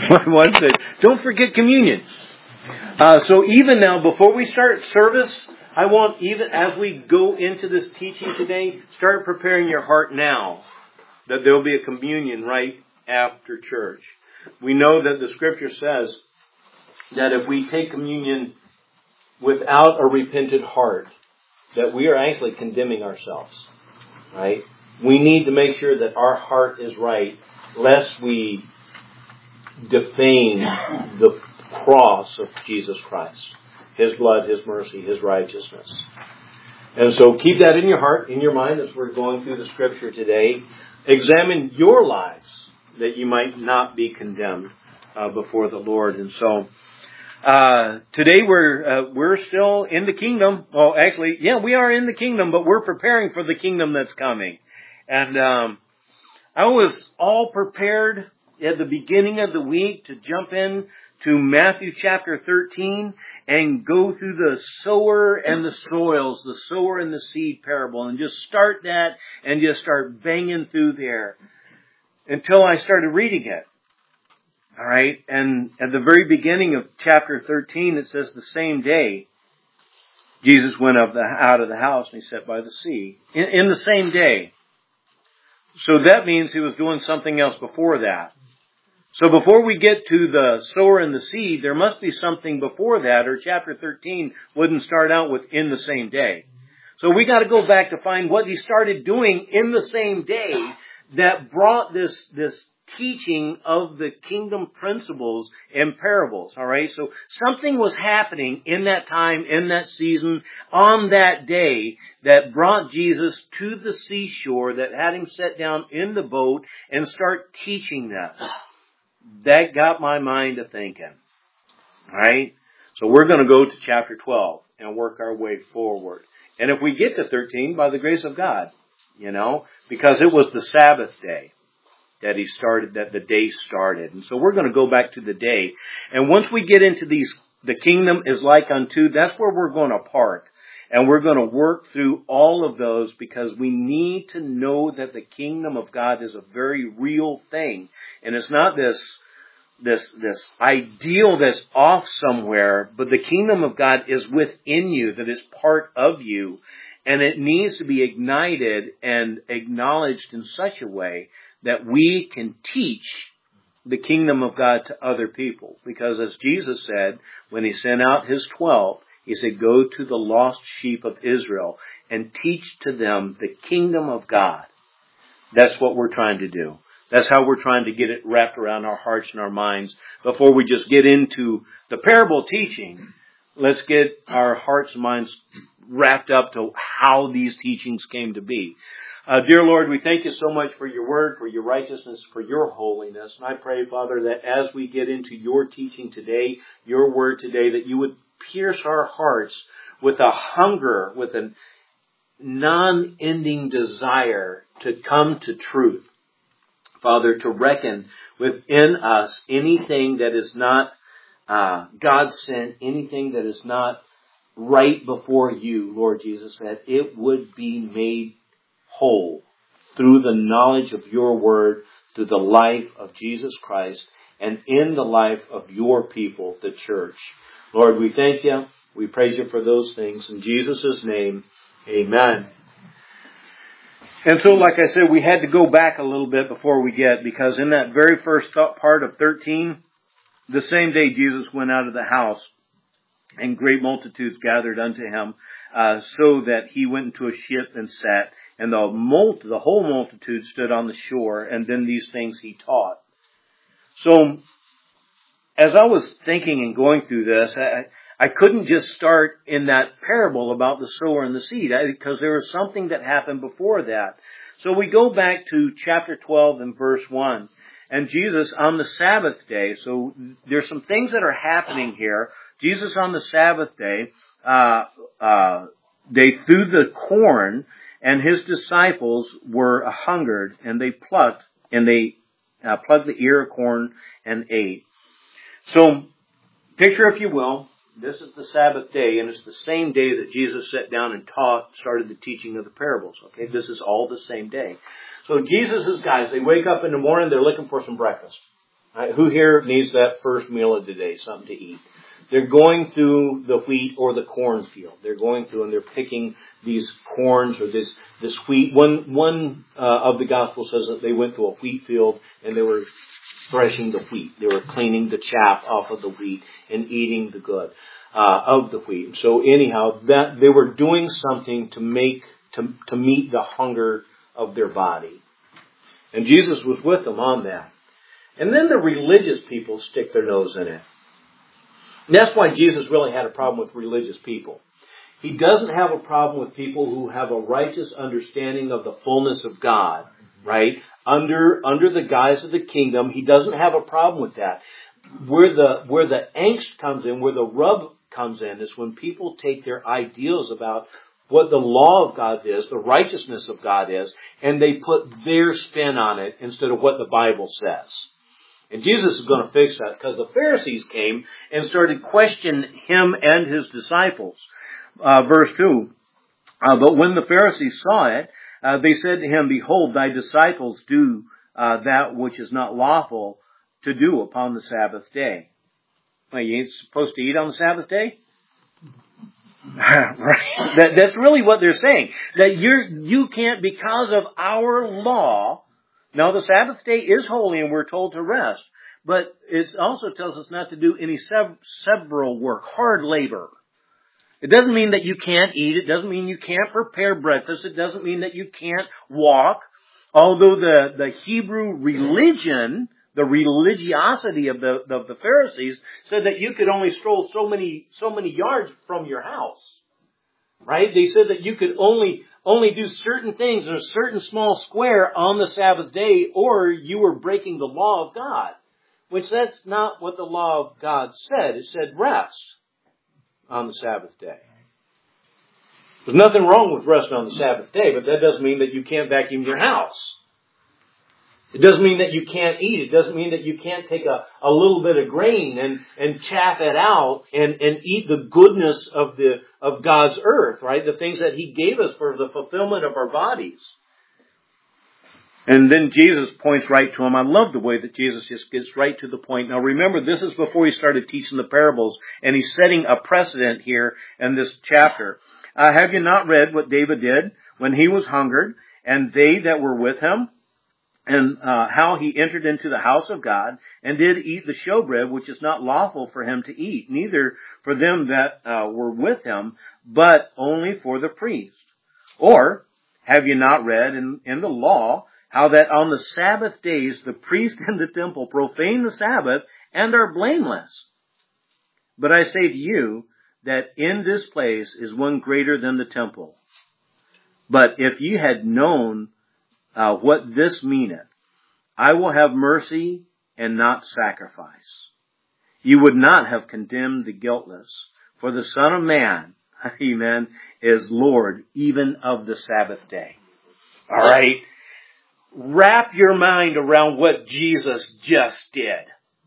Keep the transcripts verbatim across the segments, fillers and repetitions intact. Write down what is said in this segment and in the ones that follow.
My wife said, don't forget communion. Uh, so even now, before we start service, I want, even as we go into this teaching today, start preparing your heart now that there will be a communion right after church. We know that the Scripture says that if we take communion without a repentant heart, that we are actually condemning ourselves, right? We need to make sure that our heart is right, lest we defame the cross of Jesus Christ. His blood, His mercy, His righteousness. And so keep that in your heart, in your mind, as we're going through the Scripture today. Examine your lives that you might not be condemned uh, before the Lord. And so uh today we're uh, we're still in the kingdom. Well, actually, yeah, we are in the kingdom, but we're preparing for the kingdom that's coming. And um I was all prepared at the beginning of the week to jump in to Matthew chapter thirteen and go through the sower and the soils, the sower and the seed parable, and just start that and just start banging through there until I started reading it. All right, and at the very beginning of chapter thirteen, it says the same day, Jesus went up the, out of the house and He sat by the sea. In, in the same day. So that means He was doing something else before that. So before we get to the sower and the seed, there must be something before that, or chapter thirteen wouldn't start out with in the same day. So we got to go back to find what He started doing in the same day that brought this, this teaching of the kingdom principles and parables. All right. So something was happening in that time, in that season, on that day that brought Jesus to the seashore, that had Him sit down in the boat and start teaching them. That got my mind to thinking. All right. So we're going to go to chapter twelve and work our way forward. And if we get to thirteen, by the grace of God, you know, because it was the Sabbath day that he started, that the day started. And so we're going to go back to the day. And once we get into these, the kingdom is like unto, that's where we're going to park. And we're going to work through all of those because we need to know that the kingdom of God is a very real thing. And it's not this, this, this ideal that's off somewhere, but the kingdom of God is within you, that is part of you. And it needs to be ignited and acknowledged in such a way that we can teach the kingdom of God to other people. Because as Jesus said, when He sent out His twelve, He said, go to the lost sheep of Israel and teach to them the kingdom of God. That's what we're trying to do. That's how we're trying to get it wrapped around our hearts and our minds. Before we just get into the parable teaching, let's get our hearts and minds wrapped up to how these teachings came to be. Uh, dear Lord, we thank You so much for Your word, for Your righteousness, for Your holiness. And I pray, Father, that as we get into Your teaching today, Your word today, that You would pierce our hearts with a hunger, with a non-ending desire to come to truth. Father, to reckon within us anything that is not uh, God sent, anything that is not right before You, Lord Jesus, that it would be made whole through the knowledge of Your word, through the life of Jesus Christ, and in the life of Your people, the church. Lord, we thank You. We praise You for those things. In Jesus' name, amen. And so, like I said, we had to go back a little bit before we get, because in that very first part of thirteen, the same day Jesus went out of the house, and great multitudes gathered unto Him, uh, so that He went into a ship and sat, and the, multi, the whole multitude stood on the shore, and then these things He taught. So, as I was thinking and going through this, I, I couldn't just start in that parable about the sower and the seed, because there was something that happened before that. So we go back to chapter twelve and verse one. And Jesus on the Sabbath day, so there's some things that are happening here. Jesus on the Sabbath day, uh, uh, they threw the corn, and His disciples were hungered, and they plucked, and they uh, plucked the ear of corn and ate. So, picture, if you will, this is the Sabbath day, and it's the same day that Jesus sat down and taught, started the teaching of the parables. Okay, this is all the same day. So Jesus' guys, they wake up in the morning, they're looking for some breakfast. Right? Who here needs that first meal of the day, something to eat? They're going through the wheat or the cornfield. They're going through and they're picking these corns or this this wheat. One one uh, of the Gospels says that they went through a wheat field and they were threshing the wheat. They were cleaning the chaff off of the wheat and eating the good uh, of the wheat. So anyhow, that they were doing something to make to to meet the hunger of their body, and Jesus was with them on that. And then the religious people stick their nose in it. And that's why Jesus really had a problem with religious people. He doesn't have a problem with people who have a righteous understanding of the fullness of God, right? Under, under the guise of the kingdom, he doesn't have a problem with that. Where the, where the angst comes in, where the rub comes in, is when people take their ideals about what the law of God is, the righteousness of God is, and they put their spin on it instead of what the Bible says. And Jesus is going to fix that because the Pharisees came and started questioning him and his disciples. Uh, verse two, uh, but when the Pharisees saw it, uh, they said to him, behold, thy disciples do uh, that which is not lawful to do upon the Sabbath day. Well, you ain't supposed to eat on the Sabbath day? Right. That, that's really what they're saying. That you're, you can't, because of our law. Now, the Sabbath day is holy and we're told to rest. But it also tells us not to do any sev- several work, hard labor. It doesn't mean that you can't eat. It doesn't mean you can't prepare breakfast. It doesn't mean that you can't walk. Although the, the Hebrew religion, the religiosity of the, of the Pharisees said that you could only stroll so many, so many yards from your house. Right? They said that you could only, only do certain things in a certain small square on the Sabbath day, or you were breaking the law of God. Which that's not what the law of God said. It said rest on the Sabbath day. There's nothing wrong with resting on the Sabbath day, but that doesn't mean that you can't vacuum your house. It doesn't mean that you can't eat. It doesn't mean that you can't take a, a little bit of grain and, and chaff it out and, and eat the goodness of the of God's earth, right? The things that He gave us for the fulfillment of our bodies. And then Jesus points right to him. I love the way that Jesus just gets right to the point. Now remember, this is before he started teaching the parables, and he's setting a precedent here in this chapter. Uh, have you not read what David did when he was hungered, and they that were with him? And uh, how he entered into the house of God and did eat the showbread, which is not lawful for him to eat, neither for them that uh, were with him, but only for the priest. Or have you not read in, in the law how that on the Sabbath days the priest and the temple profane the Sabbath and are blameless? But I say to you that in this place is one greater than the temple. But if ye had known Uh, what this meaneth, I will have mercy and not sacrifice, you would not have condemned the guiltless. For the Son of Man, amen, is Lord even of the Sabbath day. All right? Wrap your mind around what Jesus just did.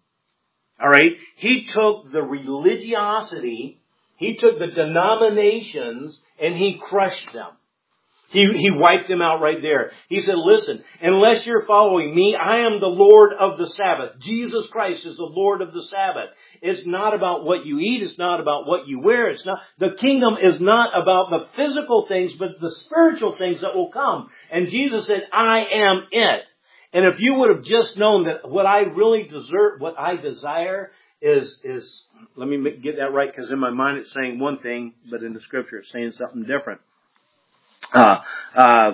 All right? He took the religiosity, he took the denominations, and he crushed them. He, he wiped them out right there. He said, listen, unless you're following me, I am the Lord of the Sabbath. Jesus Christ is the Lord of the Sabbath. It's not about what you eat. It's not about what you wear. It's not, the kingdom is not about the physical things, but the spiritual things that will come. And Jesus said, I am it. And if you would have just known that what I really deserve, what I desire is, is, let me get that right, because in my mind it's saying one thing, but in the scripture it's saying something different. Uh, uh,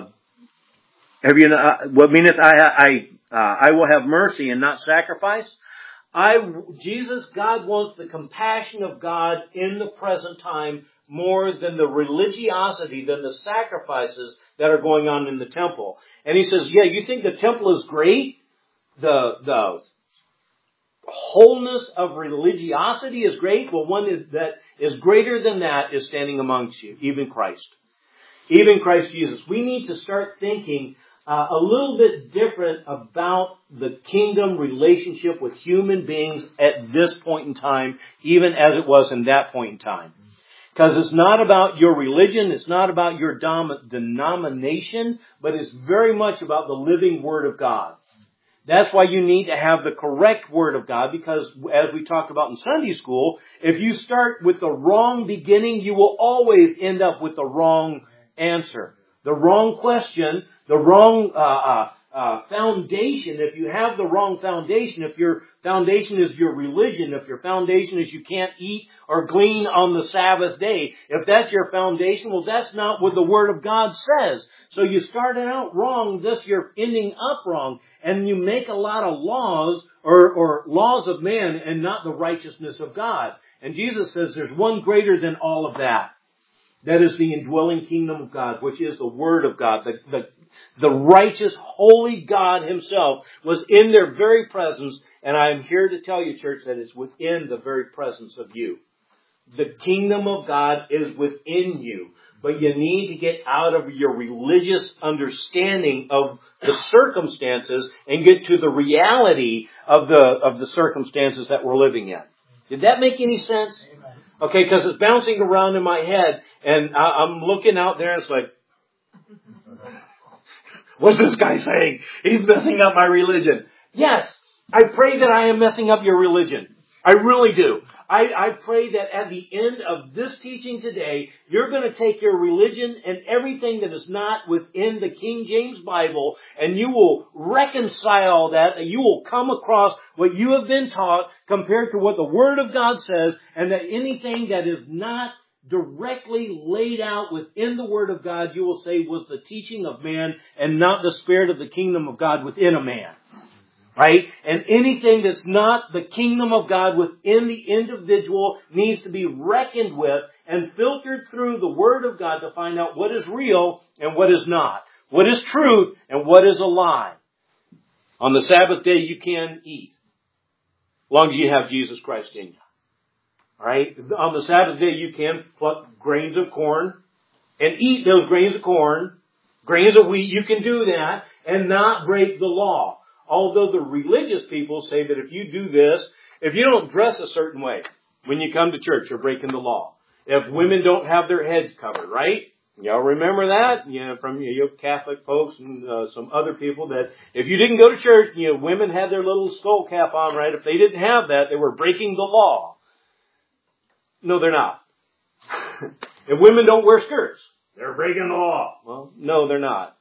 have you, uh, what meaneth I, I, uh, I will have mercy and not sacrifice? I, Jesus, God wants the compassion of God in the present time more than the religiosity, than the sacrifices that are going on in the temple. And he says, yeah, you think the temple is great? The, the wholeness of religiosity is great? Well, one is, that is greater than that is standing amongst you, even Christ. Even Christ Jesus. We need to start thinking uh, a little bit different about the kingdom relationship with human beings at this point in time, even as it was in that point in time. Because it's not about your religion, it's not about your dom- denomination, but it's very much about the living Word of God. That's why you need to have the correct Word of God, because as we talked about in Sunday school, if you start with the wrong beginning, you will always end up with the wrong answer. The wrong question, the wrong uh, uh, uh, foundation. If you have the wrong foundation, if your foundation is your religion, if your foundation is you can't eat or glean on the Sabbath day, if that's your foundation, well, that's not what the Word of God says. So you started out wrong, thus you're ending up wrong, and you make a lot of laws or, or laws of man and not the righteousness of God. And Jesus says there's one greater than all of that. That is the indwelling kingdom of God, which is the Word of God. The, the, the righteous, holy God Himself was in their very presence. And I am here to tell you, church, that it's within the very presence of you. The kingdom of God is within you. But you need to get out of your religious understanding of the circumstances and get to the reality of the, of the circumstances that we're living in. Did that make any sense? Amen. Okay, because it's bouncing around in my head, and I, I'm looking out there, and it's like, what's this guy saying? He's messing up my religion. Yes, I pray that I am messing up your religion. I really do. I, I pray that at the end of this teaching today, you're going to take your religion and everything that is not within the King James Bible, and you will reconcile that, and you will come across what you have been taught compared to what the Word of God says, and that anything that is not directly laid out within the Word of God, you will say was the teaching of man and not the Spirit of the kingdom of God within a man. Right? And anything that's not the kingdom of God within the individual needs to be reckoned with and filtered through the Word of God to find out what is real and what is not. What is truth and what is a lie. On the Sabbath day you can eat. As long as you have Jesus Christ in you. Alright? On the Sabbath day you can pluck grains of corn and eat those grains of corn. Grains of wheat, you can do that and not break the law. Although the religious people say that if you do this, if you don't dress a certain way when you come to church, you're breaking the law. If women don't have their heads covered, right? Y'all remember that? You know, from you know, Catholic folks and uh, some other people that if you didn't go to church, you know, women had their little skull cap on, right? If they didn't have that, they were breaking the law. No, they're not. If women don't wear skirts, they're breaking the law. Well, no, they're not.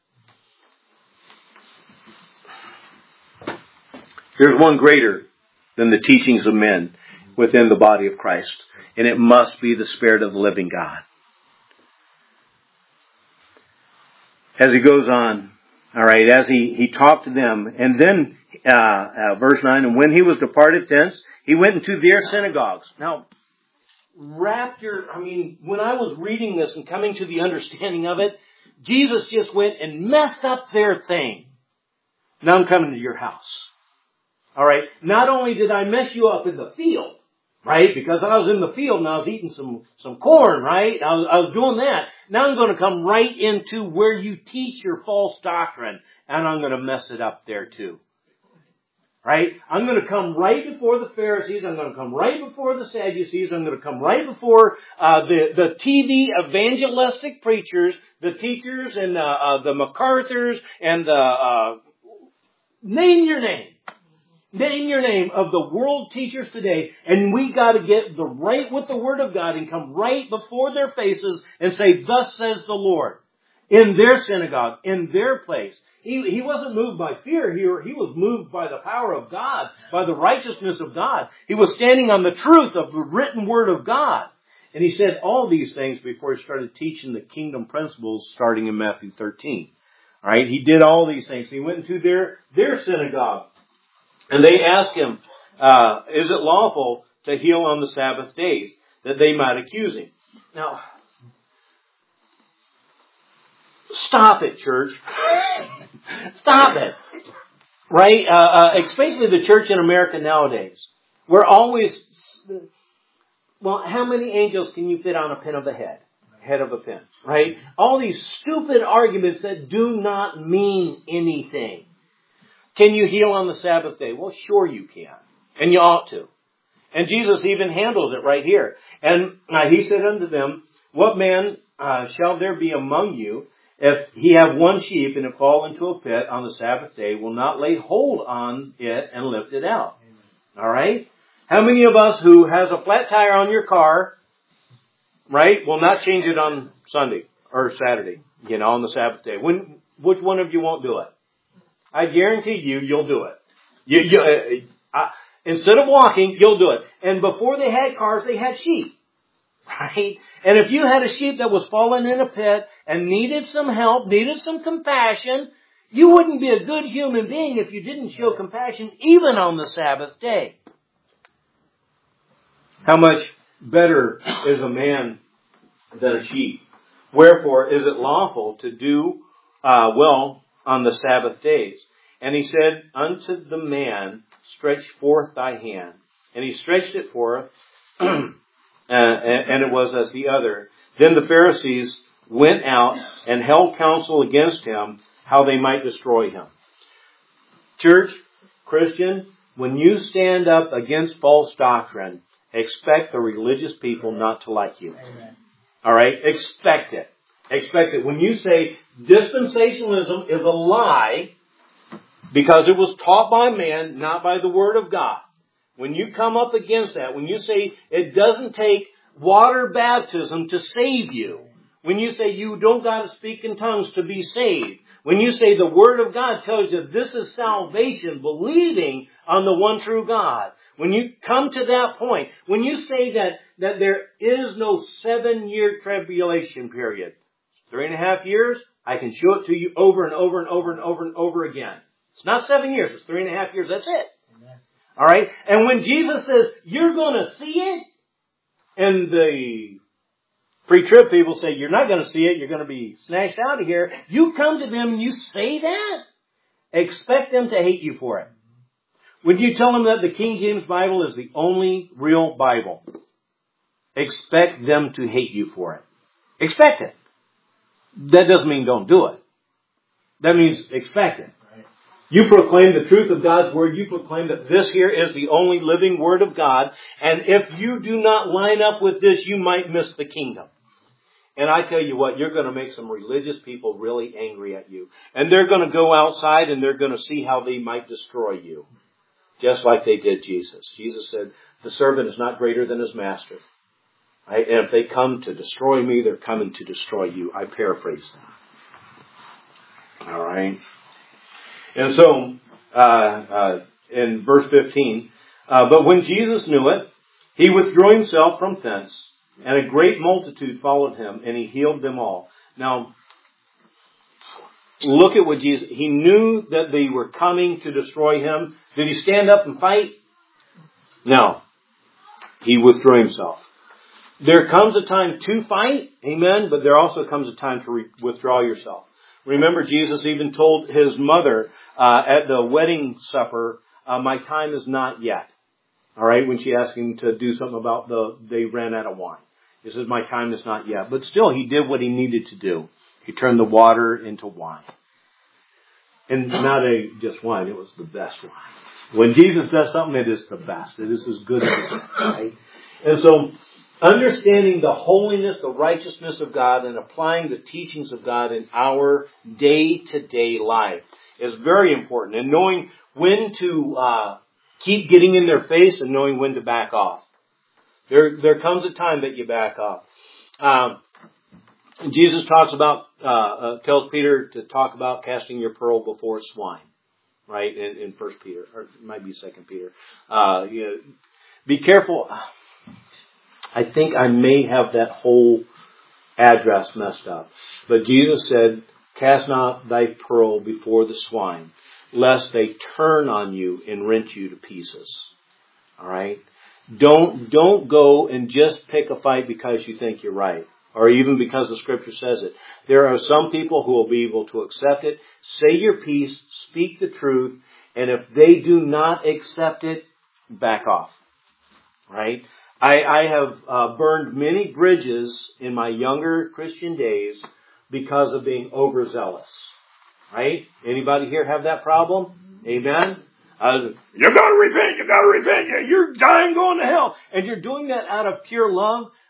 There's one greater than the teachings of men within the body of Christ. And it must be the Spirit of the living God. As he goes on, all right, as he, he talked to them, and then, uh, uh, verse nine, and when he was departed thence, he went into their synagogues. Now, wrap your, I mean, when I was reading this and coming to the understanding of it, Jesus just went and messed up their thing. Now I'm coming to your house. All right. Not only did I mess you up in the field, right? Because I was in the field and I was eating some, some corn, right? I was, I was doing that. Now I'm going to come right into where you teach your false doctrine, and I'm going to mess it up there too. Right? I'm going to come right before the Pharisees. I'm going to come right before the Sadducees. I'm going to come right before uh, the, the T V evangelistic preachers, the teachers and uh, uh, the MacArthurs and the, uh, name your name. Name your name of the world teachers today, and we got to get the right with the Word of God and come right before their faces and say, "Thus says the Lord," in their synagogue, in their place. He, he wasn't moved by fear here. He was moved by the power of God, by the righteousness of God. He was standing on the truth of the written Word of God. And he said all these things before he started teaching the kingdom principles starting in Matthew thirteen. All right, he did all these things. He went into their, their synagogue. And they asked him, uh, is it lawful to heal on the Sabbath days, that they might accuse him? Now, stop it, church. Stop it. Right? Uh, uh, especially the church in America nowadays. We're always, well, how many angels can you fit on a pin of the head? Head of a pin. Right? All these stupid arguments that do not mean anything. Can you heal on the Sabbath day? Well, sure you can. And you ought to. And Jesus even handles it right here. And uh, he said unto them, what man uh, shall there be among you, if he have one sheep and it fall into a pit on the Sabbath day, will not lay hold on it and lift it out. Amen. All right? How many of us who has a flat tire on your car, right, will not change it on Sunday or Saturday, you know, on the Sabbath day? When, which one of you won't do it? I guarantee you, you'll do it. You, you, uh, uh, instead of walking, you'll do it. And before they had cars, they had sheep. Right? And if you had a sheep that was fallen in a pit and needed some help, needed some compassion, you wouldn't be a good human being if you didn't show compassion even on the Sabbath day. How much better is a man than a sheep? Wherefore is it lawful to do uh, well on the Sabbath days? And he said unto the man, stretch forth thy hand. And he stretched it forth, Uh, and, and it was as the other. Then the Pharisees went out and held counsel against him, how they might destroy him. Church, Christian, when you stand up against false doctrine, expect the religious people not to like you. Amen. All right? Expect it. Expect it. When you say dispensationalism is a lie because it was taught by man, not by the Word of God. When you come up against that, when you say it doesn't take water baptism to save you, when you say you don't got to speak in tongues to be saved, when you say the Word of God tells you this is salvation, believing on the one true God, when you come to that point, when you say that, that there is no seven-year tribulation period, three and a half years, I can show it to you over and over and over and over and over again. It's not seven years, it's three and a half years, that's it. All right? And when Jesus says, you're going to see it, and the pre-trib people say, you're not going to see it, you're going to be snatched out of here, you come to them and you say that, expect them to hate you for it. Would you tell them that the King James Bible is the only real Bible? Expect them to hate you for it. Expect it. That doesn't mean don't do it. That means expect it. You proclaim the truth of God's Word. You proclaim that this here is the only living Word of God. And if you do not line up with this, you might miss the kingdom. And I tell you what, you're going to make some religious people really angry at you. And they're going to go outside and they're going to see how they might destroy you. Just like they did Jesus. Jesus said, the servant is not greater than his master. Right? And if they come to destroy me, they're coming to destroy you. I paraphrase that. All right. And so, uh, uh, in verse fifteen, uh, but when Jesus knew it, he withdrew himself from thence, and a great multitude followed him, and he healed them all. Now, look at what Jesus, he knew that they were coming to destroy him. Did he stand up and fight? No. He withdrew himself. There comes a time to fight, amen, but there also comes a time to re- withdraw yourself. Remember, Jesus even told his mother uh, at the wedding supper, uh, my time is not yet. All right, when she asked him to do something about the, they ran out of wine. He says, my time is not yet. But still, he did what he needed to do. He turned the water into wine. And not a just wine, it was the best wine. When Jesus does something, it is the best. It is as good as it gets, right? And so, understanding the holiness, the righteousness of God, and applying the teachings of God in our day-to-day life is very important. And knowing when to uh, keep getting in their face and knowing when to back off. There, there comes a time that you back off. Um, Jesus talks about, uh, uh, tells Peter to talk about casting your pearl before swine, right? In, in First Peter, or it might be Second Peter. Uh, you know, be careful. I think I may have that whole address messed up. But Jesus said, cast not thy pearl before the swine, lest they turn on you and rent you to pieces. All right? Don't, don't go and just pick a fight because you think you're right. Or even because the Scripture says it. There are some people who will be able to accept it, say your piece, speak the truth, and if they do not accept it, back off. Right? I, I have uh, burned many bridges in my younger Christian days because of being overzealous. Right? Anybody here have that problem? Amen? Uh, you gotta repent, you gotta repent, you're dying going to hell. And you're doing that out of pure love,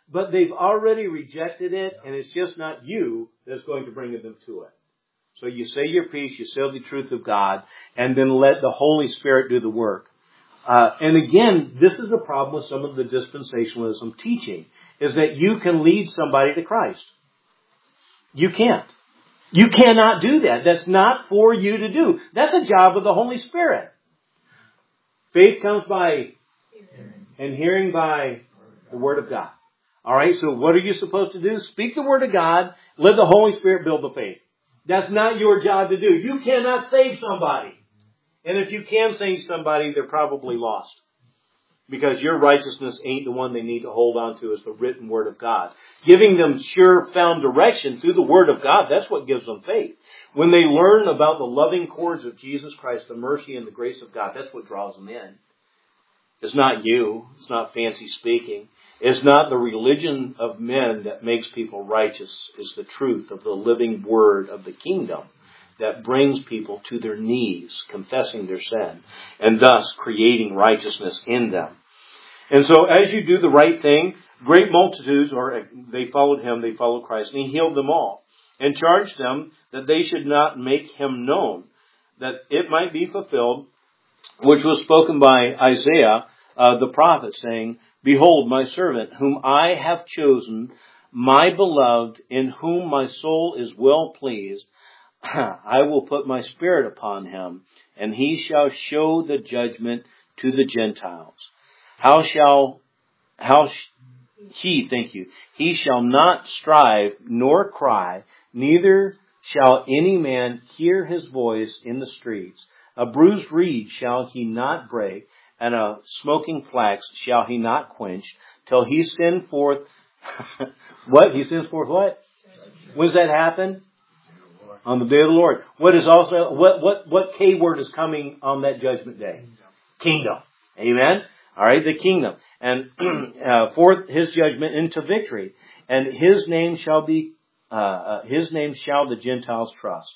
but they've already rejected it, and it's just not you that's going to bring them to it. So you say your piece, you say the truth of God, and then let the Holy Spirit do the work. Uh, and again, this is the problem with some of the dispensationalism teaching, is that you can lead somebody to Christ. You can't. You cannot do that. That's not for you to do. That's a job of the Holy Spirit. Faith comes by and hearing by the Word of God. All right, so what are you supposed to do? Speak the Word of God. Let the Holy Spirit build the faith. That's not your job to do. You cannot save somebody. And if you can save somebody, they're probably lost. Because your righteousness ain't the one they need to hold on to. It's the written Word of God. Giving them sure-found direction through the Word of God, that's what gives them faith. When they learn about the loving cords of Jesus Christ, the mercy and the grace of God, that's what draws them in. It's not you. It's not fancy speaking. It's not the religion of men that makes people righteous. It's the truth of the living Word of the kingdom that brings people to their knees, confessing their sin, and thus creating righteousness in them. And so as you do the right thing, great multitudes, or they followed him, they followed Christ, and he healed them all, and charged them that they should not make him known, that it might be fulfilled, which was spoken by Isaiah, uh, the prophet, saying, Behold, my servant, whom I have chosen, my beloved, in whom my soul is well pleased. I will put my spirit upon him, and he shall show the judgment to the Gentiles. How shall, how sh- he, thank you, he shall not strive nor cry, neither shall any man hear his voice in the streets. A bruised reed shall he not break, and a smoking flax shall he not quench, till he send forth, what? He sends forth what? When does that happen? On the day of the Lord. What is also, what, what, what K word is coming on that judgment day? Kingdom. Amen? Alright, the kingdom. And uh, forth his judgment into victory. And his name shall be, uh, uh, his name shall the Gentiles trust.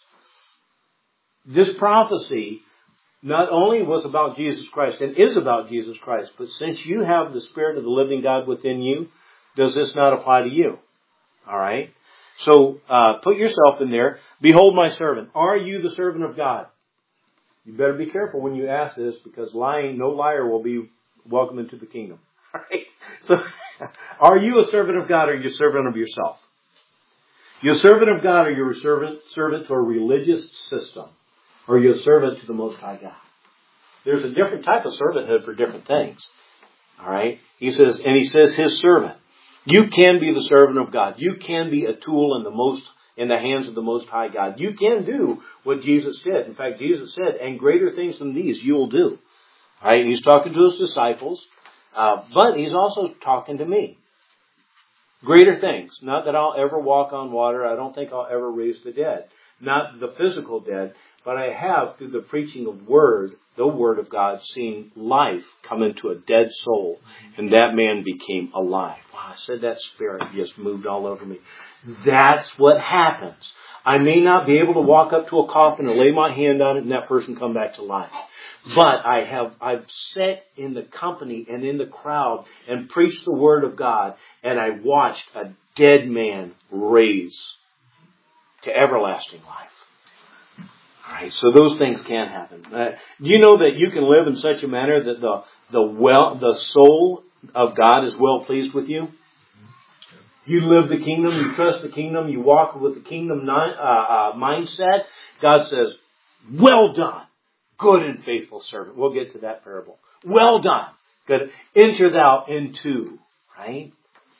This prophecy not only was about Jesus Christ and is about Jesus Christ, but since you have the Spirit of the living God within you, does this not apply to you? Alright? So, uh, put yourself in there. Behold my servant. Are you the servant of God? You better be careful when you ask this, because lying, no liar will be welcome into the kingdom. Right? So, are you a servant of God, or are you a servant of yourself? You're a servant of God, or you're a servant, servant to a religious system, or you're a servant to the Most High God. There's a different type of servanthood for different things. Alright? He says, and he says his servant. You can be the servant of God. You can be a tool in the most, in the hands of the Most High God. You can do what Jesus did. In fact, Jesus said, and greater things than these you will do. All right, he's talking to his disciples, uh, but he's also talking to me. Greater things. Not that I'll ever walk on water. I don't think I'll ever raise the dead. Not the physical dead, but I have, through the preaching of Word, the Word of God, seen life come into a dead soul, and that man became alive. Wow, I said that spirit just moved all over me. That's what happens. I may not be able to walk up to a coffin and lay my hand on it and that person come back to life. But I have, I've sat in the company and in the crowd and preached the Word of God, and I watched a dead man raise to everlasting life. Alright, so those things can happen. Uh, do you know that you can live in such a manner that the the well the soul of God is well pleased with you? You live the kingdom, you trust the kingdom, you walk with the kingdom uh, uh, mindset. God says, well done, good and faithful servant. We'll get to that parable. Well done. Good. Enter thou into, right?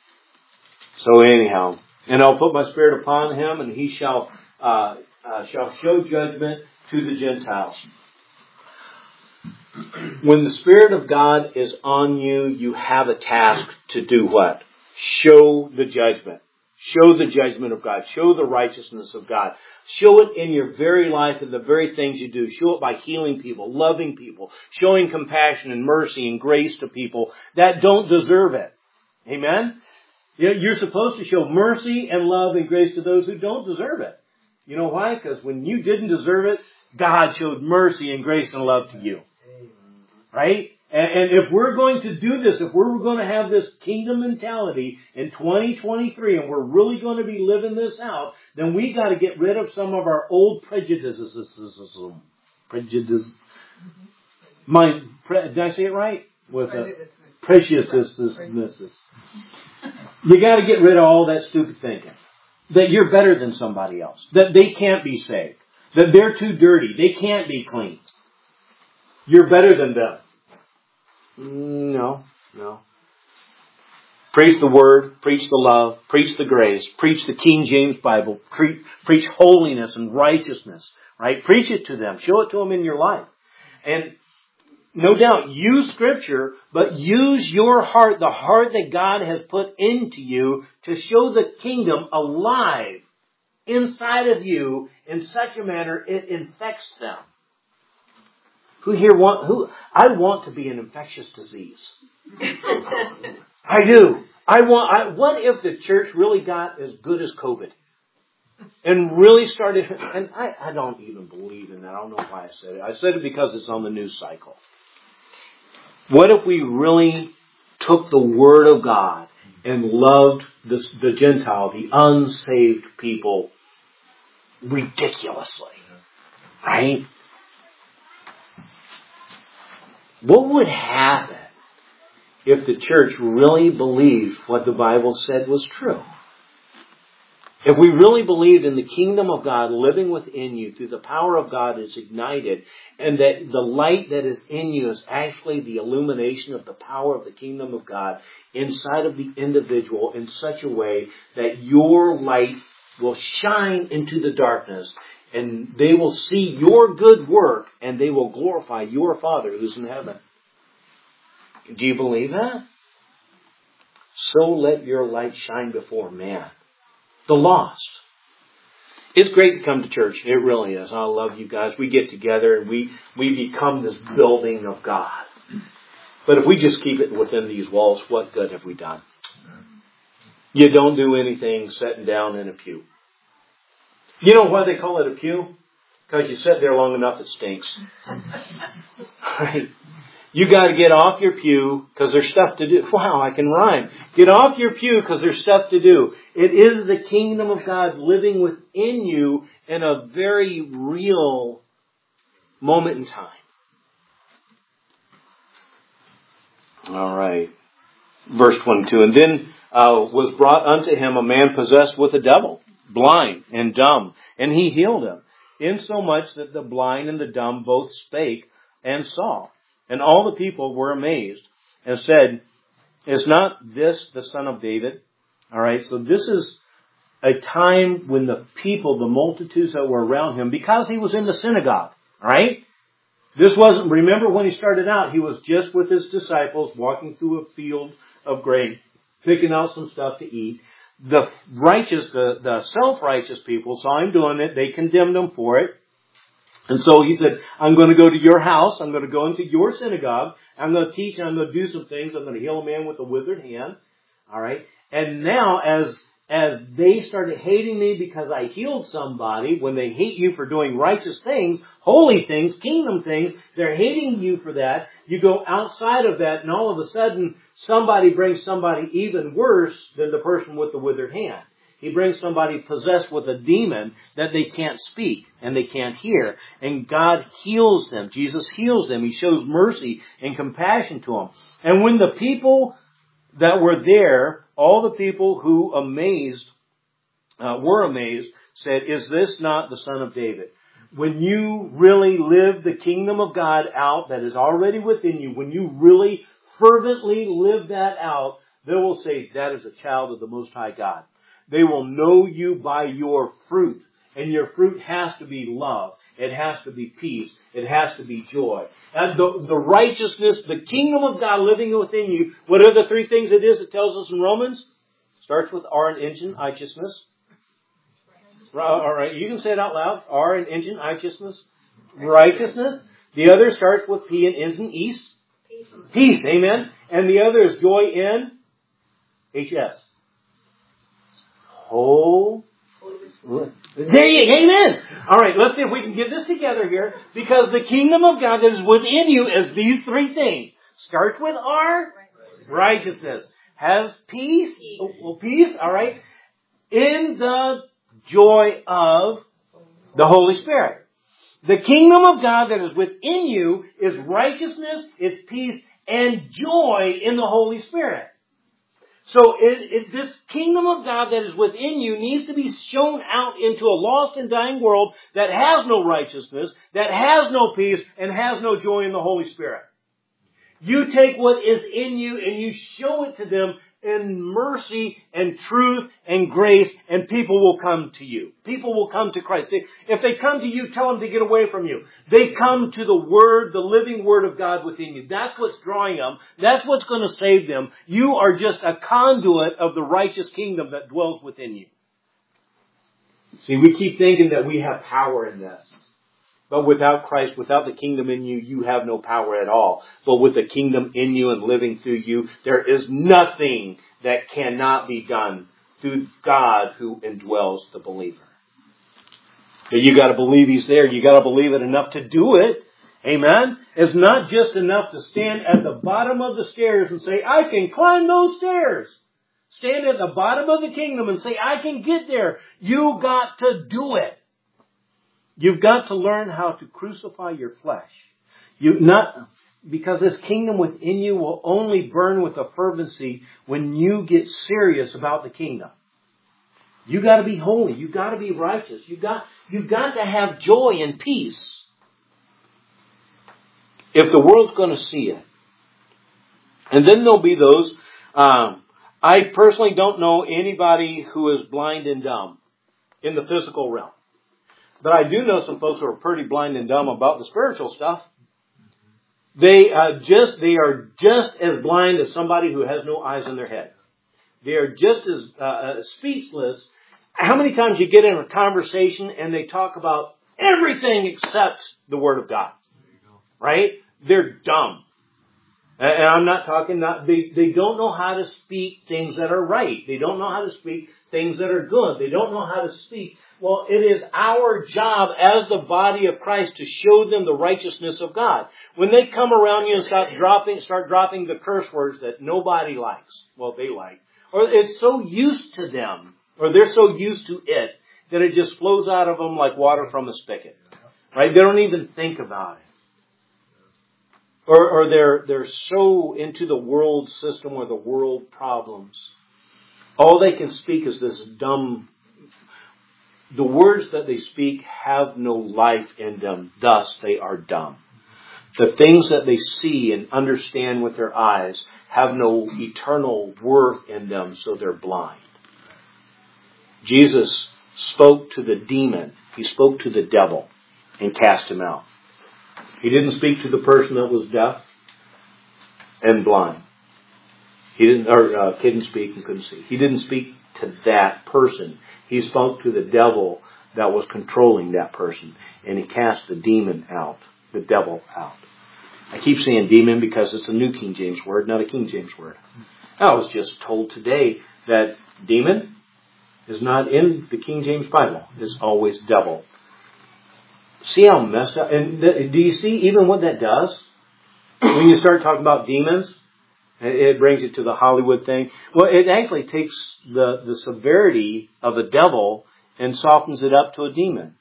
So anyhow, and I'll put my spirit upon him, and he shall uh, uh, shall show judgment to the Gentiles. When the Spirit of God is on you, you have a task to do what? Show the judgment. Show the judgment of God. Show the righteousness of God. Show it in your very life and the very things you do. Show it by healing people, loving people, showing compassion and mercy and grace to people that don't deserve it. Amen? You're supposed to show mercy and love and grace to those who don't deserve it. You know why? Because when you didn't deserve it, God showed mercy and grace and love to you. Right? And, and if we're going to do this, if we're going to have this kingdom mentality in twenty twenty-three, and we're really going to be living this out, then we got to get rid of some of our old prejudices. Prejudice. My, pre, did I say it right? With a preciousness. You got to get rid of all that stupid thinking. That you're better than somebody else. That they can't be saved. That they're too dirty. They can't be clean. You're better than them. No, no. Preach the Word, preach the love, preach the grace, preach the King James Bible, preach, preach holiness and righteousness, right? Preach it to them. Show it to them in your life. And no doubt, use Scripture, but use your heart, the heart that God has put into you, to show the kingdom alive inside of you in such a manner it infects them. Who here want, who, I want to be an infectious disease. I do. I want, I, what if the church really got as good as COVID? And really started, and I, I don't even believe in that. I don't know why I said it. I said it because it's on the news cycle. What if we really took the Word of God and loved the, the Gentile, the unsaved people, ridiculously? Right? What would happen if the church really believed what the Bible said was true? If we really believed in the kingdom of God living within you through the power of God is ignited, and that the light that is in you is actually the illumination of the power of the kingdom of God inside of the individual in such a way that your light will shine into the darkness, and they will see your good work, and they will glorify your Father who's in heaven. Do you believe that? So let your light shine before man. The lost. It's great to come to church. It really is. I love you guys. We get together and we, we become this building of God. But if we just keep it within these walls, what good have we done? You don't do anything sitting down in a pew. You know why they call it a pew? Because you sit there long enough, it stinks. Right? You got to get off your pew because there's stuff to do. Wow, I can rhyme. Get off your pew because there's stuff to do. It is the kingdom of God living within you in a very real moment in time. All right. Verse twenty-two. And then uh, was brought unto him a man possessed with a devil, blind and dumb, and he healed him, insomuch that the blind and the dumb both spake and saw. And all the people were amazed and said, is not this the son of David? All right, so this is a time when the people, the multitudes that were around him, because he was in the synagogue, all right? This wasn't, remember when he started out, he was just with his disciples walking through a field of grain, picking out some stuff to eat. The righteous, the, the self-righteous people saw him doing it. They condemned him for it. And so he said, I'm going to go to your house. I'm going to go into your synagogue. I'm going to teach. I'm going to do some things. I'm going to heal a man with a withered hand. All right. And now as, as they started hating me because I healed somebody, when they hate you for doing righteous things, holy things, kingdom things, they're hating you for that. You go outside of that and all of a sudden somebody brings somebody even worse than the person with the withered hand. He brings somebody possessed with a demon that they can't speak and they can't hear. And God heals them. Jesus heals them. He shows mercy and compassion to them. And when the people that were there, all the people who amazed, uh, were amazed, said, is this not the Son of David? When you really live the kingdom of God out that is already within you, when you really fervently live that out, they will say, that is a child of the Most High God. They will know you by your fruit. And your fruit has to be love. It has to be peace. It has to be joy. And the, the righteousness, the kingdom of God living within you, what are the three things it is it tells us in Romans? Starts with R and engine, righteousness. All right, you can say it out loud. R and engine, righteousness. Righteousness. The other starts with P and engine, east. Peace. Peace, amen. And the other is joy in H S. Oh, there you go. Amen. All right, let's see if we can get this together here. Because the kingdom of God that is within you is these three things. Starts with R, righteousness. Has peace, oh, well, peace, all right, in the joy of the Holy Spirit. The kingdom of God that is within you is righteousness, is peace, and joy in the Holy Spirit. So it, it, this kingdom of God that is within you needs to be shown out into a lost and dying world that has no righteousness, that has no peace, and has no joy in the Holy Spirit. You take what is in you and you show it to them in mercy and truth and grace, and people will come to you. People will come to Christ. They, if they come to you, tell them to get away from you. They come to the Word, the living Word of God within you. That's what's drawing them. That's what's going to save them. You are just a conduit of the righteous kingdom that dwells within you. See, we keep thinking that we have power in this. But without Christ, without the kingdom in you, you have no power at all. But with the kingdom in you and living through you, there is nothing that cannot be done through God who indwells the believer. So you got to believe He's there. You got to believe it enough to do it. Amen? It's not just enough to stand at the bottom of the stairs and say, I can climb those stairs. Stand at the bottom of the kingdom and say, I can get there. You got to do it. You've got to learn how to crucify your flesh. You not because this kingdom within you will only burn with a fervency when you get serious about the kingdom. You got to be holy. You got to be righteous. You got you got to have joy and peace. If the world's going to see it, and then there'll be those. Um, I personally don't know anybody who is blind and dumb in the physical realm. But I do know some folks who are pretty blind and dumb about the spiritual stuff. They uh, just they are just as blind as somebody who has no eyes in their head. They are just as uh, uh, speechless. How many times you get in a conversation and they talk about everything except the Word of God? Right? They're dumb. And I'm not talking, not, they, they don't know how to speak things that are right. They don't know how to speak things that are good. They don't know how to speak. Well, it is our job as the body of Christ to show them the righteousness of God. When they come around you and start dropping, start dropping the curse words that nobody likes, well, they like, or it's so used to them, or they're so used to it, that it just flows out of them like water from a spigot. Right? They don't even think about it. Or, or they're they're so into the world system or the world problems. All they can speak is this dumb. The words that they speak have no life in them. Thus, they are dumb. The things that they see and understand with their eyes have no eternal worth in them, so they're blind. Jesus spoke to the demon. He spoke to the devil and cast him out. He didn't speak to the person that was deaf and blind. He didn't, or uh, couldn't speak and couldn't see. He didn't speak to that person. He spoke to the devil that was controlling that person, and he cast the demon out, the devil out. I keep saying demon because it's a New King James word, not a King James word. I was just told today that demon is not in the King James Bible. It's always devil. See how messed up? And th- do you see even what that does? When you start talking about demons, it brings you to the Hollywood thing. Well, it actually takes the, the severity of a devil and softens it up to a demon.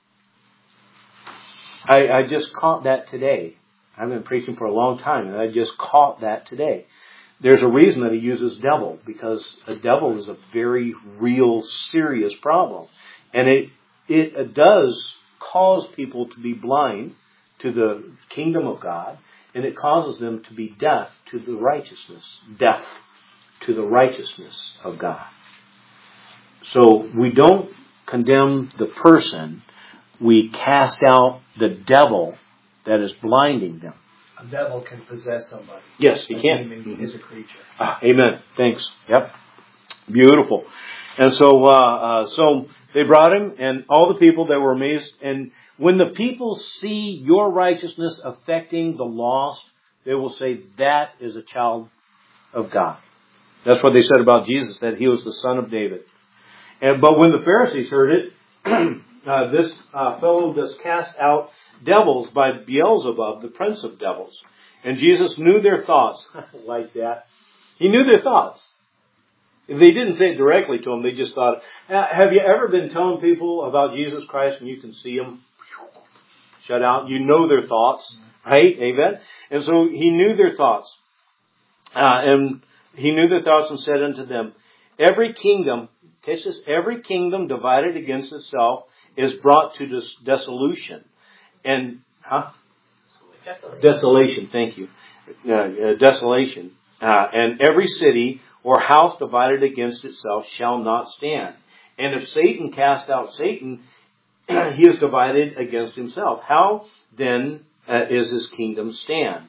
I, I just caught that today. I've been preaching for a long time, and I just caught that today. There's a reason that he uses devil, because a devil is a very real, serious problem. And it it, it does cause people to be blind to the kingdom of God, and it causes them to be deaf to the righteousness, deaf to the righteousness of God. So we don't condemn the person, we cast out the devil that is blinding them. A devil can possess somebody. Yes, he a can. demon mm-hmm. is a creature. Ah, amen. Thanks. Yep. Beautiful. And so, uh, uh, so they brought him, and all the people that were amazed. And when the people see your righteousness affecting the lost, they will say, that is a child of God. That's what they said about Jesus, that he was the son of David. And but when the Pharisees heard it, uh, this uh, fellow does cast out devils by Beelzebub, the prince of devils. And Jesus knew their thoughts. Like that. He knew their thoughts. If they didn't say it directly to him, they just thought, have you ever been telling people about Jesus Christ and you can see them shut out? You know their thoughts, right? Amen? And so he knew their thoughts. Uh, and he knew their thoughts and said unto them, every kingdom, catch this, every kingdom divided against itself is brought to dis- dissolution. And, huh? Desolation. Desolation, thank you. Uh, uh, desolation. Uh, and every city or house divided against itself shall not stand. And if Satan cast out Satan, he is divided against himself. How then uh, is his kingdom stand?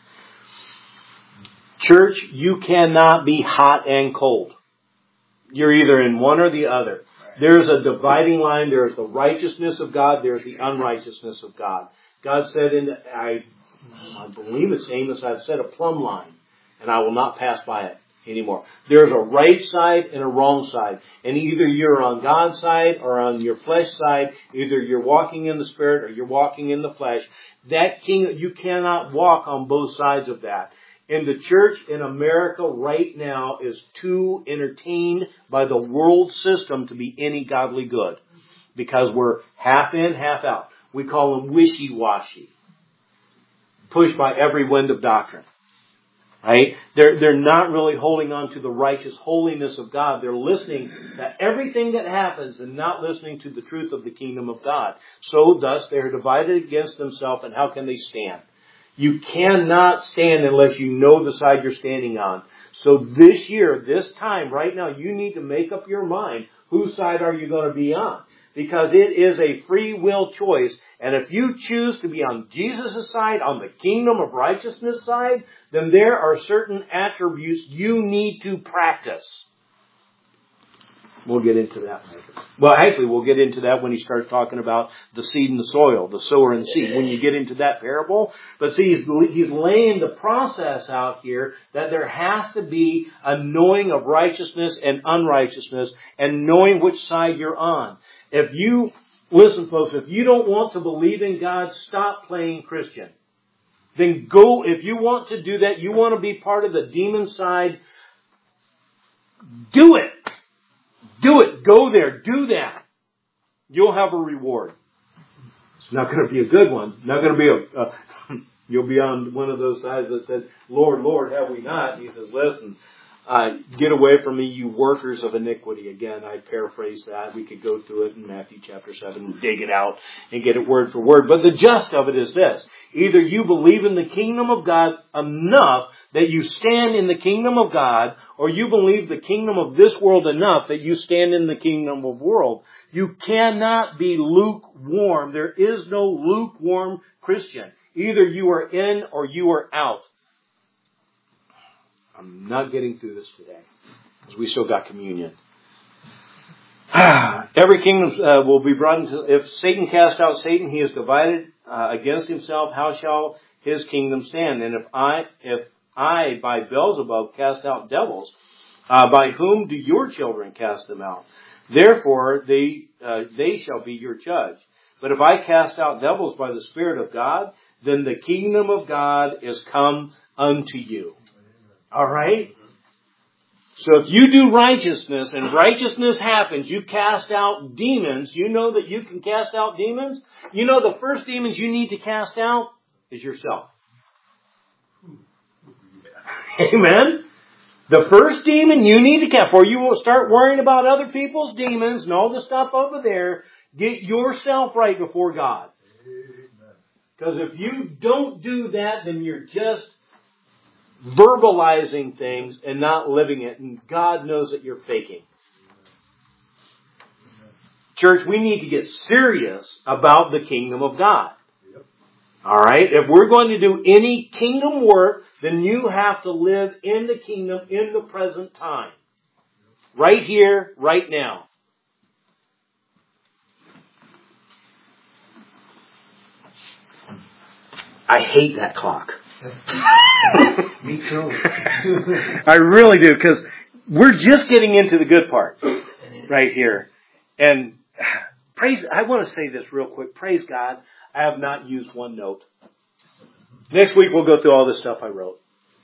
Church, you cannot be hot and cold. You're either in one or the other. There's a dividing line. There's the righteousness of God. There's the unrighteousness of God. God said in, I, I believe it's Amos, I've set a plumb line, and I will not pass by it anymore. There's a right side and a wrong side. And either you're on God's side or on your flesh side. Either you're walking in the Spirit or you're walking in the flesh. That king, you cannot walk on both sides of that. And the church in America right now is too entertained by the world system to be any godly good. Because we're half in, half out. We call them wishy-washy. Pushed by every wind of doctrine. Right? They're, they're not really holding on to the righteous holiness of God. They're listening to everything that happens and not listening to the truth of the kingdom of God. So thus they are divided against themselves, and how can they stand? You cannot stand unless you know the side you're standing on. So this year, this time, right now, you need to make up your mind, whose side are you going to be on? Because it is a free will choice. And if you choose to be on Jesus' side, on the kingdom of righteousness side, then there are certain attributes you need to practice. We'll get into that later. Well, actually, we'll get into that when he starts talking about the seed and the soil, the sower and the seed, when you get into that parable. But see, he's, he's laying the process out here that there has to be a knowing of righteousness and unrighteousness and knowing which side you're on. If you, listen folks, if you don't want to believe in God, stop playing Christian. Then go, if you want to do that, you want to be part of the demon side, do it. Do it. Go there. Do that. You'll have a reward. It's not going to be a good one. Not going to be a, uh, you'll be on one of those sides that said, Lord, Lord, have we not? And he says, listen, Uh, get away from me, you workers of iniquity. Again, I paraphrase that. We could go through it in Matthew chapter seven and dig it out and get it word for word. But the gist of it is this. Either you believe in the kingdom of God enough that you stand in the kingdom of God, or you believe the kingdom of this world enough that you stand in the kingdom of world. You cannot be lukewarm. There is no lukewarm Christian. Either you are in or you are out. I'm not getting through this today because we still got communion. Every kingdom uh, will be brought into, if Satan cast out Satan, he is divided uh, against himself. How shall his kingdom stand? And if I, if I by Beelzebub cast out devils, uh, by whom do your children cast them out? Therefore they, uh, they shall be your judge. But if I cast out devils by the Spirit of God, then the kingdom of God is come unto you. All right? So if you do righteousness and righteousness happens, you cast out demons. You know that you can cast out demons? You know the first demons you need to cast out is yourself. Amen? The first demon you need to cast, before you will start worrying about other people's demons and all the stuff over there, get yourself right before God. Because if you don't do that, then you're just verbalizing things and not living it, and God knows that you're faking. Church, we need to get serious about the kingdom of God. Yep. All right? If we're going to do any kingdom work, then you have to live in the kingdom in the present time. Right here, right now. I hate that clock. Me too. I really do, because we're just getting into the good part right here. And praise, I want to say this real quick. Praise God, I have not used one note. Next week we'll go through all this stuff I wrote.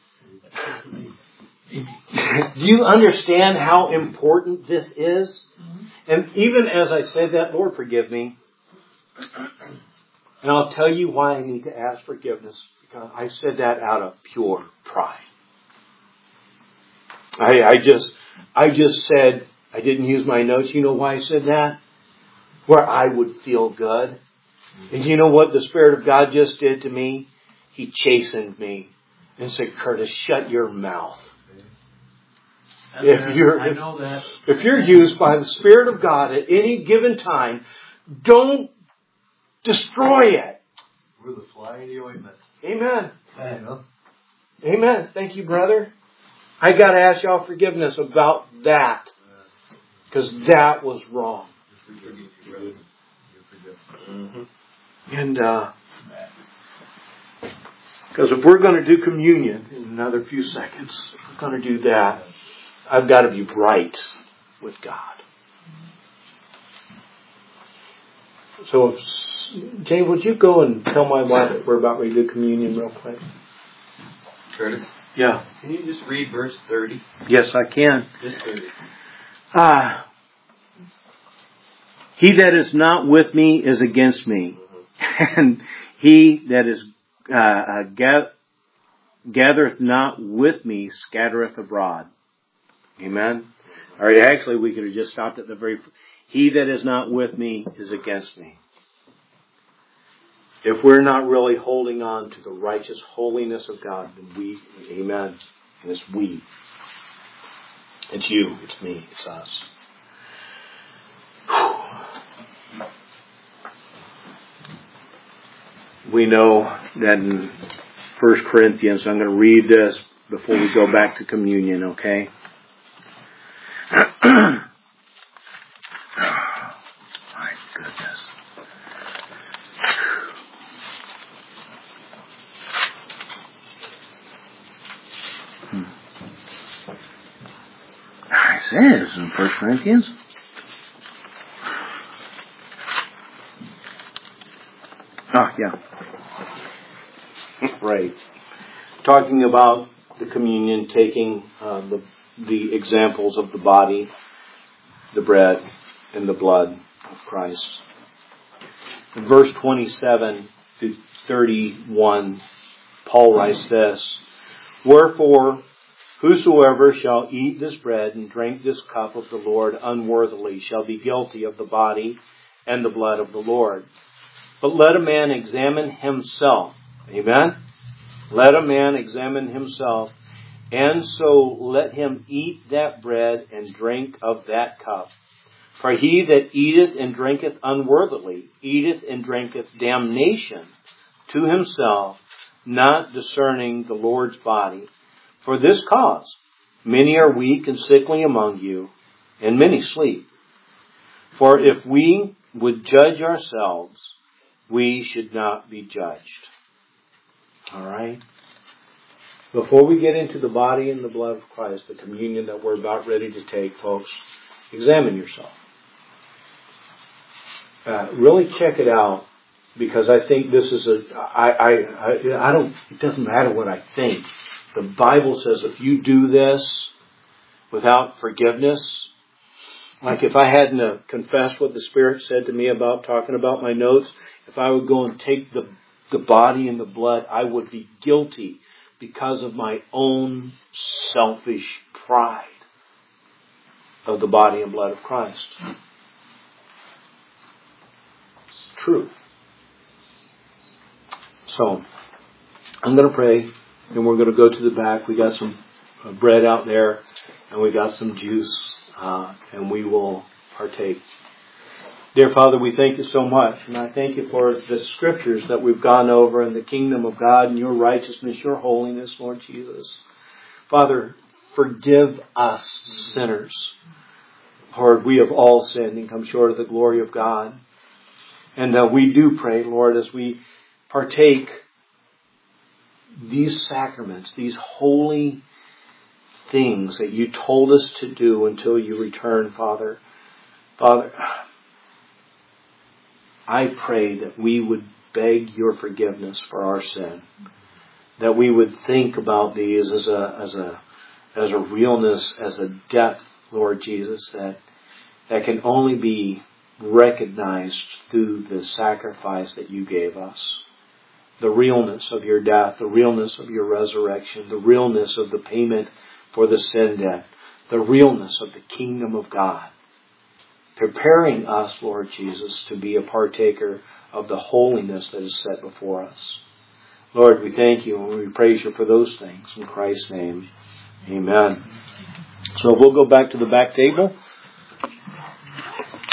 Do you understand how important this is? And even as I said that, Lord, forgive me. And I'll tell you why I need to ask forgiveness. Because I said that out of pure pride. I, I just, I just said, I didn't use my notes. You know why I said that? Where I would feel good. And you know what the Spirit of God just did to me? He chastened me and said, Curtis, shut your mouth. If you're, I know that. if you're used by the Spirit of God at any given time, don't destroy it. We're the fly in the ointment. Amen. I know. Amen. Thank you, brother. I got to ask y'all forgiveness about that. Because that was wrong. Mm-hmm. And, uh, because if we're going to do communion in another few seconds, if we're going to do that, I've got to be right with God. So, if, Jay, would you go and tell my wife that we're about ready to do communion real quick? Curtis? Yeah. Can you just read verse thirty? Yes, I can. Just thirty. Ah. He that is not with me is against me. And he that is uh, uh, gath- gathereth not with me scattereth abroad. Amen? All right, actually, we could have just stopped at the very... He that is not with me is against me. If we're not really holding on to the righteous holiness of God, then we... Amen. And it's we. It's you. It's me. It's us. We know that in First Corinthians, I'm going to read this before we go back to communion, okay? My goodness. Hmm. It says in First Corinthians. Oh, yeah. Right. Talking about the communion, taking uh, the, the examples of the body, the bread, and the blood of Christ. In verse twenty-seven to thirty-one, Paul writes this, Wherefore, whosoever shall eat this bread and drink this cup of the Lord unworthily shall be guilty of the body and the blood of the Lord. But let a man examine himself. Amen? Let a man examine himself, and so let him eat that bread and drink of that cup. For he that eateth and drinketh unworthily eateth and drinketh damnation to himself, not discerning the Lord's body. For this cause many are weak and sickly among you, and many sleep. For if we would judge ourselves, we should not be judged. All right? Before we get into the body and the blood of Christ, the communion that we're about ready to take, folks, examine yourself. Uh, really check it out, because I think this is a, I, I, I, I don't, it doesn't matter what I think. The Bible says if you do this without forgiveness, like if I hadn't uh, confessed what the Spirit said to me about talking about my notes, if I would go and take the, the body and the blood, I would be guilty because of my own selfish pride of the body and blood of Christ. It's true. So, I'm going to pray, and we're going to go to the back. We got some uh, bread out there, and we got some juice, uh, and we will partake. Dear Father, we thank you so much, and I thank you for the scriptures that we've gone over in the kingdom of God and your righteousness, your holiness, Lord Jesus. Father, forgive us sinners. Lord, we have all sinned and come short of the glory of God. And uh, we do pray, Lord, as we partake these sacraments, these holy things that you told us to do until you return, Father. Father, I pray that we would beg your forgiveness for our sin. that we would think about these as a as a as a realness, as a depth, Lord Jesus, that that can only be recognized through the sacrifice that you gave us. The realness of your death, the realness of your resurrection, the realness of the payment for the sin debt, the realness of the kingdom of God. Preparing us, Lord Jesus, to be a partaker of the holiness that is set before us. Lord, we thank you and we praise you for those things. In Christ's name, amen. So we'll go back to the back table.